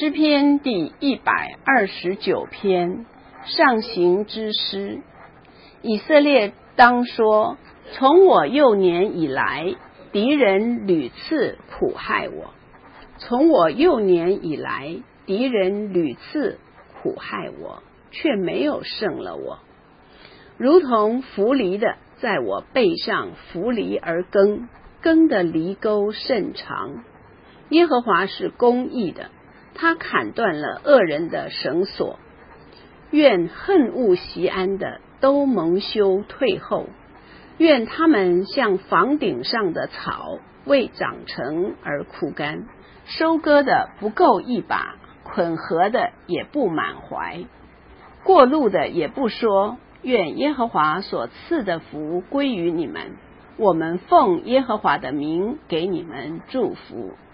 诗篇第129篇，上行之诗。以色列当说，从我幼年以来，敌人屡次苦害我。从我幼年以来，敌人屡次苦害我，却没有胜了我。如同扶犁的在我背上扶犁而耕，耕的犁沟甚长。耶和华是公义的，他砍断了恶人的绳索。愿恨恶锡安的都蒙羞退后，愿他们像房顶上的草，未长成而枯干，收割的不够一把，捆禾的也不满怀，过路的也不说，愿耶和华所赐的福归于你们，我们奉耶和华的名给你们祝福。